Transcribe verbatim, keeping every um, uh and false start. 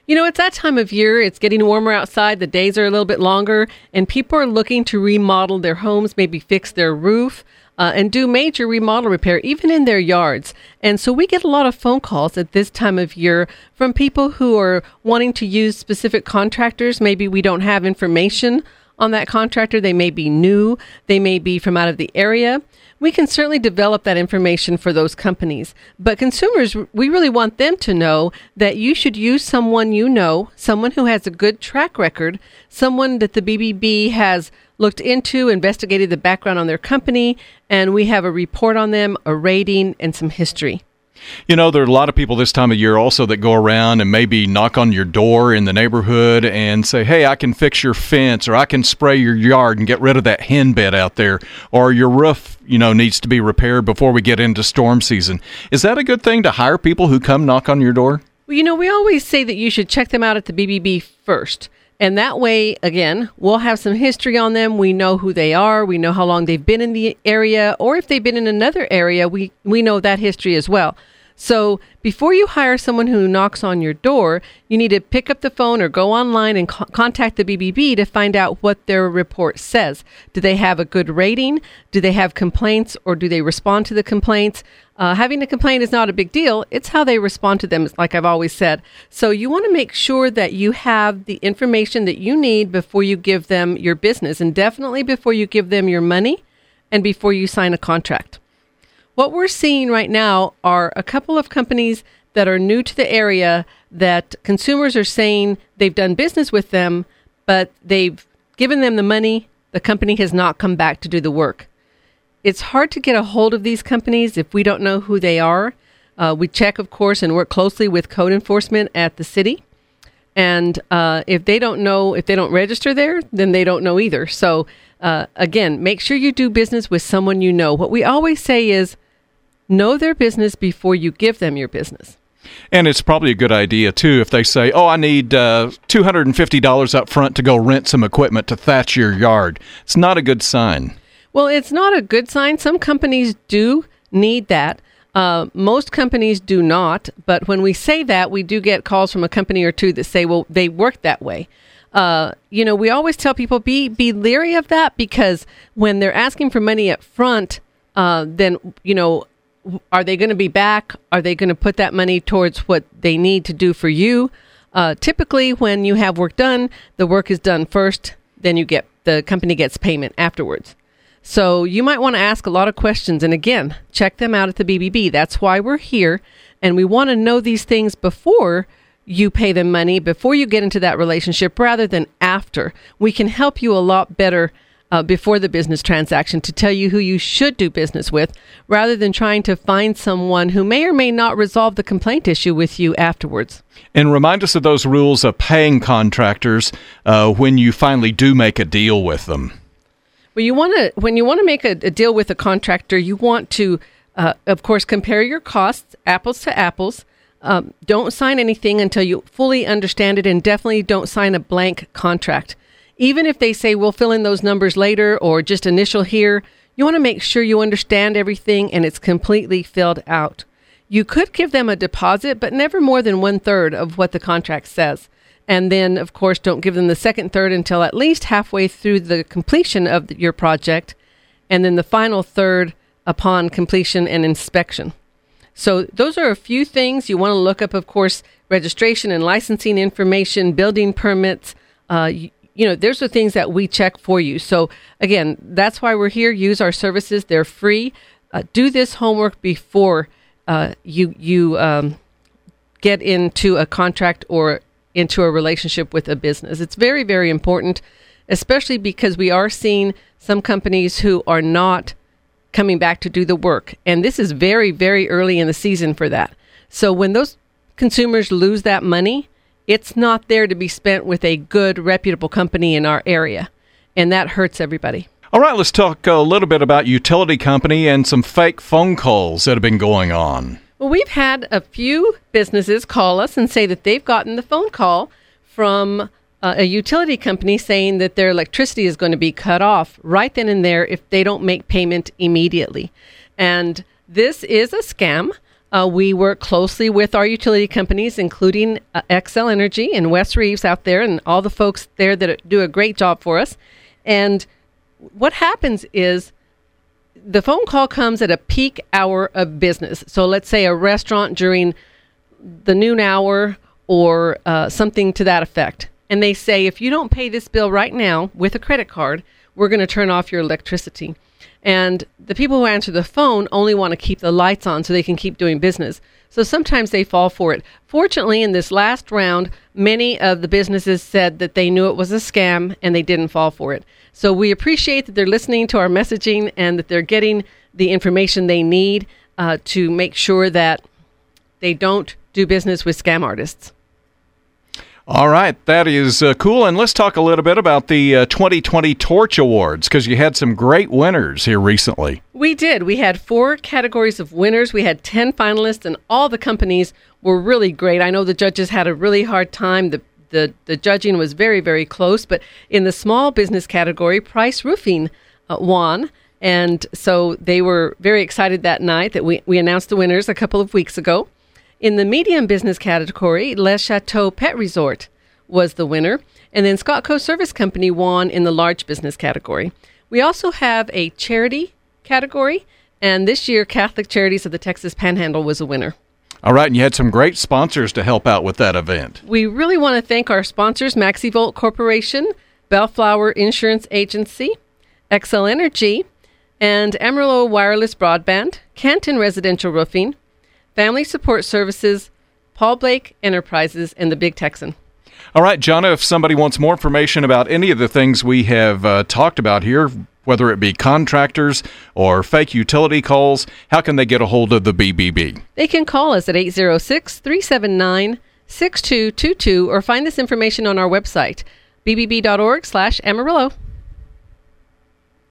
You know, it's that time of year. It's getting warmer outside. The days are a little bit longer, and people are looking to remodel their homes, maybe fix their roof, uh, and do major remodel repair, even in their yards. And so we get a lot of phone calls at this time of year from people who are wanting to use specific contractors. Maybe we don't have information on that contractor. They may be new. They may be from out of the area. We can certainly develop that information for those companies. But consumers, we really want them to know that you should use someone you know, someone who has a good track record, someone that the B B B has looked into, investigated the background on their company, and we have a report on them, a rating, and some history. You know, there are a lot of people this time of year also that go around and maybe knock on your door in the neighborhood and say, hey, I can fix your fence, or I can spray your yard and get rid of that hen bed out there, or your roof, you know, needs to be repaired before we get into storm season. Is that a good thing to hire people who come knock on your door? Well, you know, we always say that you should check them out at the B B B first. And that way, again, we'll have some history on them. We know who they are. We know how long they've been in the area. Or if they've been in another area, we, we know that history as well. So before you hire someone who knocks on your door, you need to pick up the phone or go online and co- contact the B B B to find out what their report says. Do they have a good rating? Do they have complaints, or do they respond to the complaints? Uh, having a complaint is not a big deal. It's how they respond to them, like I've always said. So you want to make sure that you have the information that you need before you give them your business, and definitely before you give them your money and before you sign a contract. What we're seeing right now are a couple of companies that are new to the area that consumers are saying they've done business with them, but they've given them the money. The company has not come back to do the work. It's hard to get a hold of these companies if we don't know who they are. Uh, we check, of course, and work closely with code enforcement at the city. And uh, if they don't know, if they don't register there, then they don't know either. So uh, again, make sure you do business with someone you know. What we always say is, know their business before you give them your business. And it's probably a good idea, too, if they say, oh, I need uh, two hundred fifty dollars up front to go rent some equipment to thatch your yard. It's not a good sign. Well, it's not a good sign. Some companies do need that. Uh, most companies do not. But when we say that, we do get calls from a company or two that say, well, they work that way. Uh, you know, we always tell people, be, be leery of that, because when they're asking for money up front, uh, then, you know, are they going to be back? Are they going to put that money towards what they need to do for you? Uh, typically, when you have work done, the work is done first, then you get the company gets payment afterwards. So you might want to ask a lot of questions. And again, check them out at the B B B. That's why we're here. And we want to know these things before you pay them money, before you get into that relationship, rather than after. We can help you a lot better Uh, before the business transaction to tell you who you should do business with, rather than trying to find someone who may or may not resolve the complaint issue with you afterwards. And remind us of those rules of paying contractors uh, when you finally do make a deal with them. Well, you want to when you want to make a, a deal with a contractor, you want to, uh, of course, compare your costs, apples to apples. Um, don't sign anything until you fully understand it, and definitely don't sign a blank contract. Even if they say, we'll fill in those numbers later, or just initial here, you want to make sure you understand everything and it's completely filled out. You could give them a deposit, but never more than one third of what the contract says. And then, of course, don't give them the second third until at least halfway through the completion of the, your project, and then the final third upon completion and inspection. So those are a few things you want to look up, of course, registration and licensing information, building permits. Uh, you, you know, there's the things that we check for you. So again, that's why we're here. Use our services. They're free. Uh, do this homework before uh, you you um, get into a contract or into a relationship with a business. It's very, very important, especially because we are seeing some companies who are not coming back to do the work. And this is very, very early in the season for that. So when those consumers lose that money, it's not there to be spent with a good, reputable company in our area. And that hurts everybody. All right, let's talk a little bit about utility company and some fake phone calls that have been going on. Well, we've had a few businesses call us and say that they've gotten the phone call from uh, a utility company saying that their electricity is going to be cut off right then and there if they don't make payment immediately. And this is a scam. Uh, we work closely with our utility companies, including uh, Xcel Energy and Wes Reeves out there and all the folks there that do a great job for us. And what happens is the phone call comes at a peak hour of business. So let's say a restaurant during the noon hour or uh, something to that effect. And they say, if you don't pay this bill right now with a credit card, we're going to turn off your electricity. And the people who answer the phone only want to keep the lights on so they can keep doing business. So sometimes they fall for it. Fortunately, in this last round, many of the businesses said that they knew it was a scam and they didn't fall for it. So we appreciate that they're listening to our messaging and that they're getting the information they need uh, to make sure that they don't do business with scam artists. All right, that is uh, cool. And let's talk a little bit about the uh, twenty twenty Torch Awards, because you had some great winners here recently. We did. We had four categories of winners. We had ten finalists, and all the companies were really great. I know the judges had a really hard time. The the, the judging was very, very close. But in the small business category, Price Roofing uh, won. And so they were very excited that night that we, we announced the winners a couple of weeks ago. In the medium business category, Le Chateau Pet Resort was the winner. And then Scottco Service Company won in the large business category. We also have a charity category. And this year, Catholic Charities of the Texas Panhandle was a winner. All right, and you had some great sponsors to help out with that event. We really want to thank our sponsors, MaxiVolt Corporation, Bellflower Insurance Agency, Xcel Energy, and Amarillo Wireless Broadband, Canton Residential Roofing, Family Support Services, Paul Blake Enterprises, and the Big Texan. All right, Jonna, if somebody wants more information about any of the things we have uh, talked about here, whether it be contractors or fake utility calls, how can they get a hold of the B B B? They can call us at eight zero six, three seven nine, six two two two or find this information on our website, b b b dot org slash Amarillo.